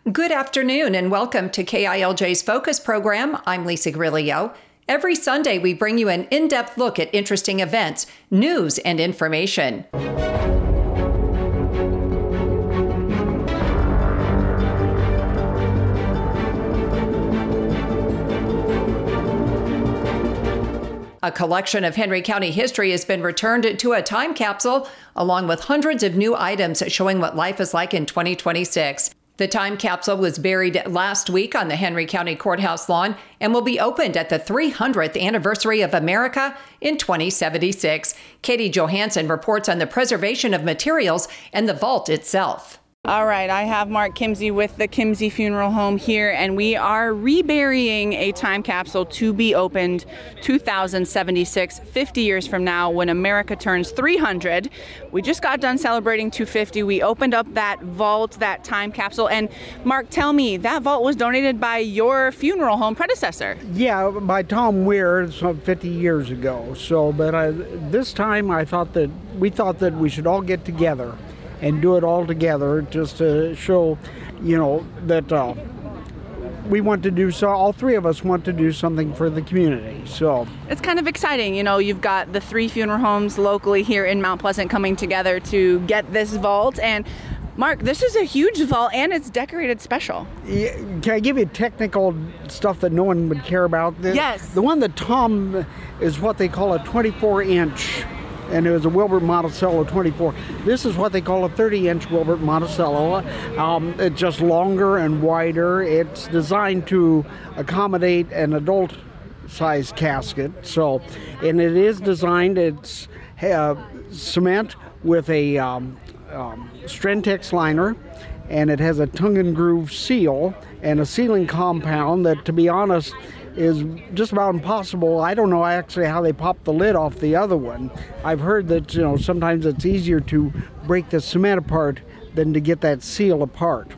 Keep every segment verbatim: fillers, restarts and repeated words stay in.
Good afternoon and welcome to K I L J's Focus program. I'm Lisa Grillo. Every Sunday, we bring you an in-depth look at interesting events, news, and information. A collection of Henry County history has been returned to a time capsule, along with hundreds of new items showing what life is like in twenty twenty-six. The time capsule was buried last week on the Henry County Courthouse lawn and will be opened at the three hundredth anniversary of America in twenty seventy-six. Katie Johansson reports on the preservation of materials and the vault itself. All right, I have Mark Kimsey with the Kimsey Funeral Home here, and we are reburying a time capsule to be opened two thousand seventy-six, fifty years from now when America turns three hundred. We just got done celebrating two hundred fifty. We opened up that vault, that time capsule, and Mark, tell me, that vault was donated by your funeral home predecessor. Yeah, by Tom Weir some fifty years ago. So, but I, this time I thought that we thought that we should all get together and do it all together just to show, you know, that uh, we want to do so. All three of us want to do something for the community. So it's kind of exciting. You know, you've got the three funeral homes locally here in Mount Pleasant coming together to get this vault. And Mark, this is a huge vault and it's decorated special. Yeah, can I give you technical stuff that no one would care about? The, yes. The one that Tom is what they call a twenty-four inch. And it was a Wilbert Monticello twenty-four. This is what they call a thirty inch Wilbert Monticello. Um, it's just longer and wider. It's designed to accommodate an adult size casket. So, and it is designed, it's uh, cement with a um, um, Strentex liner, and it has a tongue and groove seal and a sealing compound that, to be honest, is just about impossible. I don't know actually how they popped the lid off the other one. I've heard that, you know, sometimes it's easier to break the cement apart than to get that seal apart.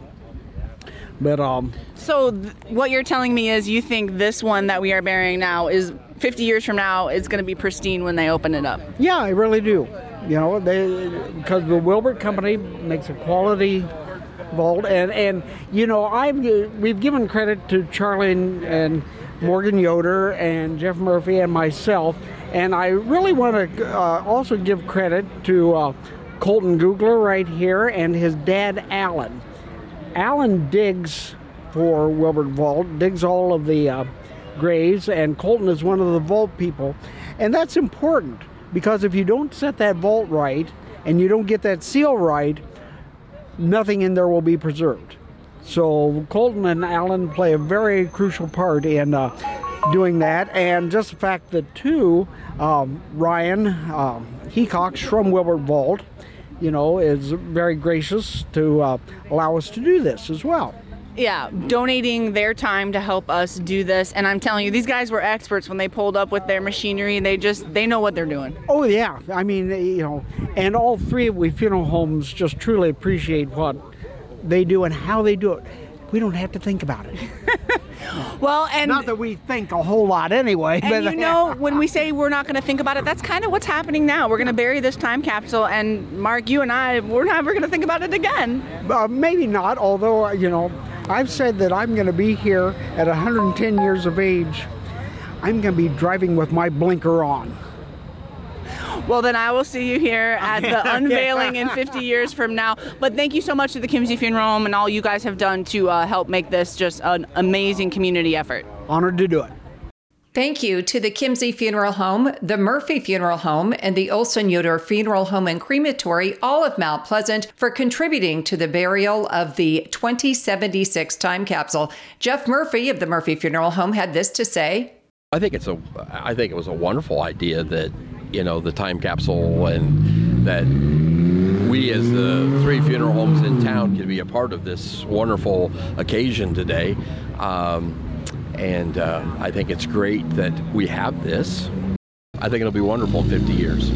But um so th- what you're telling me is you think this one that we are burying now is fifty years from now is going to be pristine when they open it up? Yeah, I really do. You know, they because the Wilbert Company makes a quality vault, and and you know, I've we've given credit to Charlie and, and Morgan Yoder and Jeff Murphy and myself, and I really want to uh, also give credit to uh, Colton Googler right here and his dad Alan. Alan digs for Wilbert Vault, digs all of the uh, graves, and Colton is one of the vault people, and that's important because if you don't set that vault right and you don't get that seal right, nothing in there will be preserved. So Colton and Alan play a very crucial part in uh, doing that, and just the fact that too, um, Ryan um, Hecox from Wilbert Vault, you know, is very gracious to uh, allow us to do this as well. Yeah, donating their time to help us do this, and I'm telling you, these guys were experts when they pulled up with their machinery. They just, they know what they're doing. Oh yeah, I mean, you know, and all three of we funeral homes just truly appreciate what they do and how they do it. We don't have to think about it. Well, and not that we think a whole lot anyway. And but you know, when we say we're not going to think about it, that's kind of what's happening now. We're going to bury this time capsule, and Mark, you and I, we're never going to think about it again. Uh, maybe not, although, you know, I've said that I'm going to be here at one hundred ten years of age. I'm going to be driving with my blinker on. Well, then I will see you here at the unveiling in fifty years from now. But thank you so much to the Kimsey Funeral Home and all you guys have done to uh, help make this just an amazing community effort. Honored to do it. Thank you to the Kimsey Funeral Home, the Murphy Funeral Home, and the Olson Yoder Funeral Home and Crematory, all of Mount Pleasant, for contributing to the burial of the twenty seventy-six time capsule. Jeff Murphy of the Murphy Funeral Home had this to say. I think it's a, I think it was a wonderful idea that, you know, the time capsule, and that we as the three funeral homes in town can be a part of this wonderful occasion today. Um, and uh, I think it's great that we have this. I think it'll be wonderful in fifty years.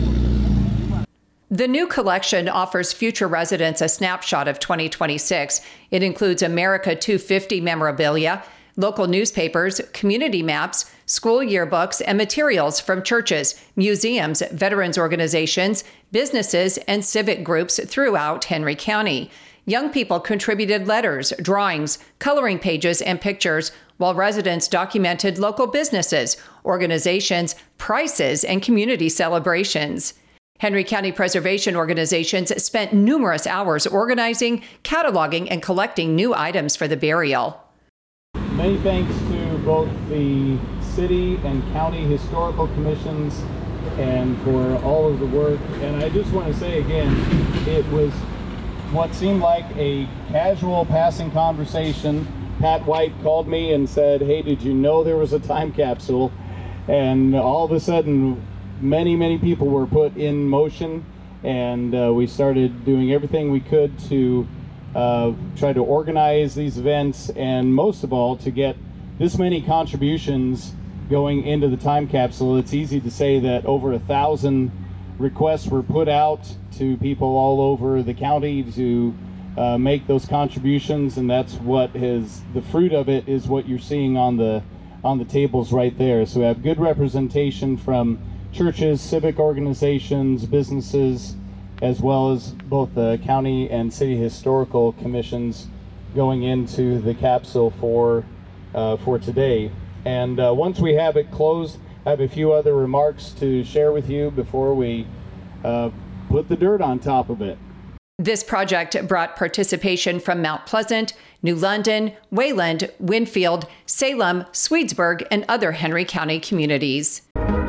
The new collection offers future residents a snapshot of twenty twenty-six. It includes America two fifty memorabilia, local newspapers, community maps, school yearbooks, and materials from churches, museums, veterans organizations, businesses, and civic groups throughout Henry County. Young people contributed letters, drawings, coloring pages, and pictures, while residents documented local businesses, organizations, prices, and community celebrations. Henry County preservation organizations spent numerous hours organizing, cataloging, and collecting new items for the burial. Many thanks to both the city and county historical commissions and for all of the work. And I just want to say again, it was what seemed like a casual passing conversation. Pat White called me and said, hey, did you know there was a time capsule? And all of a sudden, many, many people were put in motion, and uh, we started doing everything we could to uh, try to organize these events, and most of all, to get this many contributions going into the time capsule. It's easy to say that over a thousand requests were put out to people all over the county to uh, make those contributions, and that's what has the fruit of it is what you're seeing on the on the tables right there. So we have good representation from churches, civic organizations, businesses, as well as both the county and city historical commissions going into the capsule for uh, for today. And uh, once we have it closed, I have a few other remarks to share with you before we uh, put the dirt on top of it. This project brought participation from Mount Pleasant, New London, Wayland, Winfield, Salem, Swedesburg, and other Henry County communities.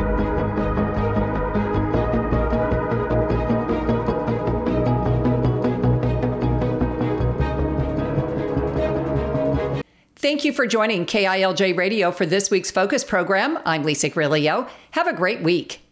Thank you for joining K I L J Radio for this week's Focus program. I'm Lisa Grillo. Have a great week.